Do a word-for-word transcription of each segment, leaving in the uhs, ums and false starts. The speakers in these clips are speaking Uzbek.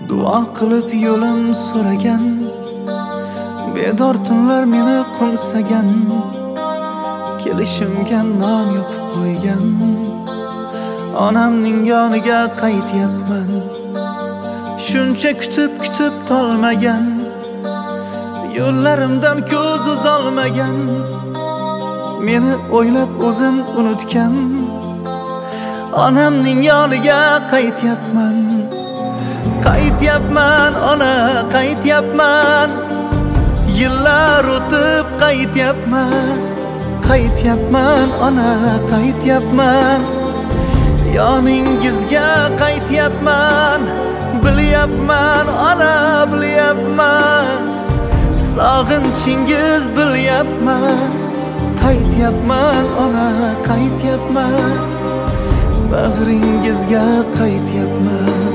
Duo qilib yo'lim so'ragan, bedor tunlar meni qo'msagan, kelishimga non yopib qo'ygan. Onamning yoniga qaytyapman, shuncha kutib kutib tolmagan, yo'llarimdan ko'z uzolmagan, meni o'ylab o'zin unutgan. Onamning yoniga qaytyapman, qaytyapman ona, qaytyapman. Yillar o'tib qaytyapman, qaytyapman ona, qaytyapman. Yoningizga qaytyapman, bilyapman ona, bilyapman. Sog'inchingiz bilyapman, qaytyapman ona, qaytyapman. Bag'ringizga qaytyapman.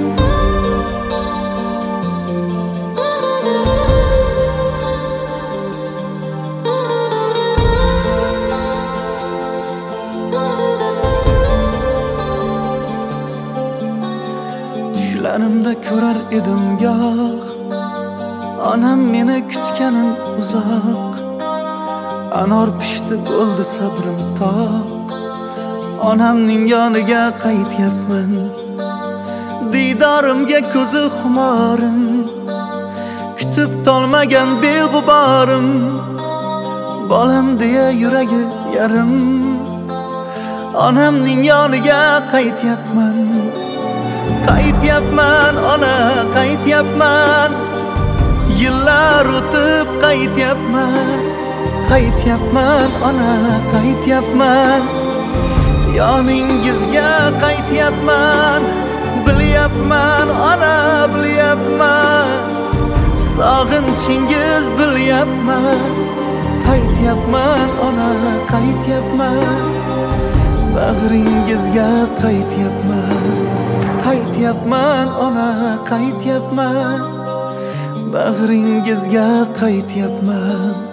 Tushlarimda ko'rar edim goh, onam meni kutganim uzoq. Anor pishdi bo'ldi sabrim toq, onamning yoniga qaytyapman. Diydorimga ko'zi xumorim, kutib tolmagan beg'uborim. Bolam deya yuragi yarim, onamning yoniga qaytyapman. Qaytyapman ona, qaytyapman. Yillar o'tib qaytyapman, qaytyapman ona, qaytyapman. Yoningizga qaytyapman, bilyapman ona, bilyapman. Sog'inchingiz bilyapman, qaytyapman ona, qaytyapman. Bag'ringizga qaytyapman, qaytyapman ona, qaytyapman. Bag'ringizga qaytyapman.